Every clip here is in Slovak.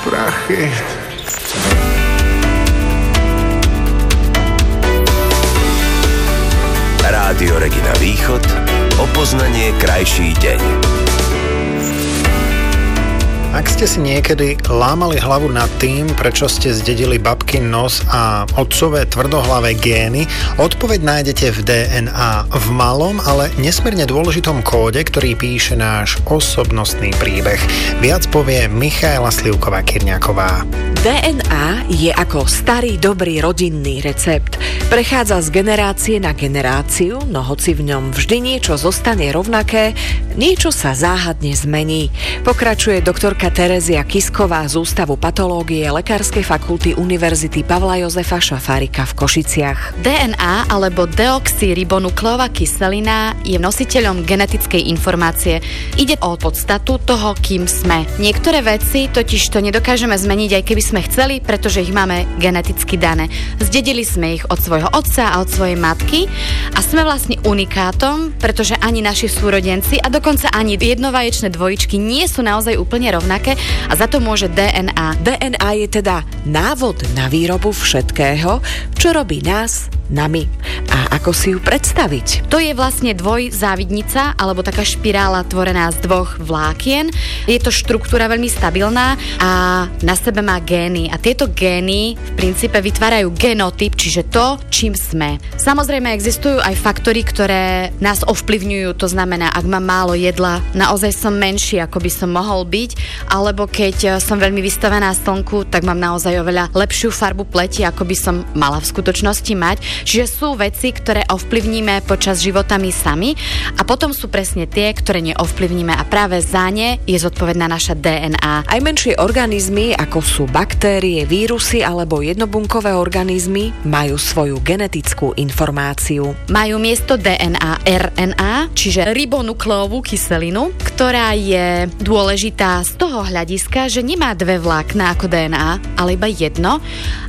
prachy. Rádio Regina Východ, o poznanie krajší deň. Ak ste si niekedy lámali hlavu nad tým, prečo ste zdedili babkin nos a otcové tvrdohlavé gény, odpoveď nájdete v DNA, v malom, ale nesmierne dôležitom kóde, ktorý píše náš osobnostný príbeh. Viac povie Michaela Slivková-Kyrňáková. DNA je ako starý dobrý rodinný recept. Prechádza z generácie na generáciu, no hoci v ňom vždy niečo zostane rovnaké, niečo sa záhadne zmení. Pokračuje doktorka Terezia Kisková z Ústavu patológie Lekárskej fakulty Univerzity Pavla Jozefa Šafárika v Košiciach. DNA alebo deoxyribonukleová kyselina je nositeľom genetickej informácie. Ide o podstatu toho, kým sme. Niektoré veci totiž to nedokážeme zmeniť, aj keby sme chceli, pretože ich máme geneticky dané. Zdedili sme ich od svojho otca a od svojej matky a sme vlastne unikátom, pretože ani naši súrodenci a dokonca ani jednovaječné dvojičky nie sú naozaj úplne rovnaké a za to môže DNA. DNA je teda návod na výrobu všetkého, čo robí nás nami. A ako si ju predstaviť? To je vlastne dvojzávidnica alebo taká špirála tvorená z dvoch vlákien. Je to štruktúra veľmi stabilná a na sebe má gény. A tieto gény v princípe vytvárajú genotyp, čiže to, čím sme. Samozrejme existujú aj faktory, ktoré nás ovplyvňujú. To znamená, ak mám málo jedla, naozaj som menší, ako by som mohol byť, alebo keď som veľmi vystavená slnku, tak mám naozaj oveľa lepšiu farbu pleti, ako by som mala v skutočnosti mať. Čiže sú veci, ktoré ovplyvníme počas života my sami a potom sú presne tie, ktoré neovplyvníme a práve za ne je zodpovedná naša DNA. Aj menšie organizmy, ako sú baktérie, vírusy alebo jednobunkové organizmy, majú svoju genetickú informáciu. Majú miesto DNA RNA, čiže ribonukleovú kyselinu, ktorá je dôležitá z toho hľadiska, že nemá dve vlákna ako DNA, ale iba jedno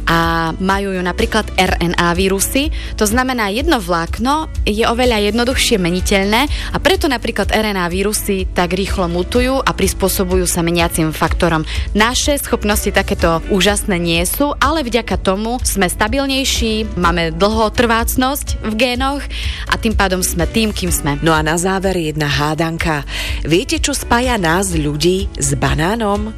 a majú ju napríklad RNA vírusy. To znamená, jedno vlákno je oveľa jednoduchšie meniteľné a preto napríklad RNA vírusy tak rýchlo mutujú a prispôsobujú sa meniacim faktorom. Naše schopnosti takéto úžasné nie sú, ale vďaka tomu sme stabilnejší, máme dlhotrvácnosť v génoch a tým pádom sme tým, kým sme. No a na záver jedna hádanka. Viete, čo spája nás ľudí s banánom?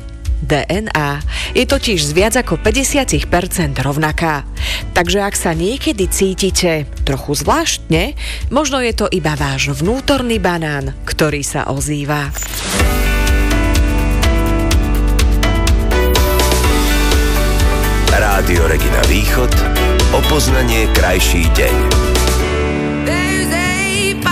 DNA je totiž z viac ako 50% rovnaká. Takže ak sa niekedy cítite trochu zvláštne, možno je to iba váš vnútorný banán, ktorý sa ozýva. Rádio Regina Východ, o poznanie krajší deň.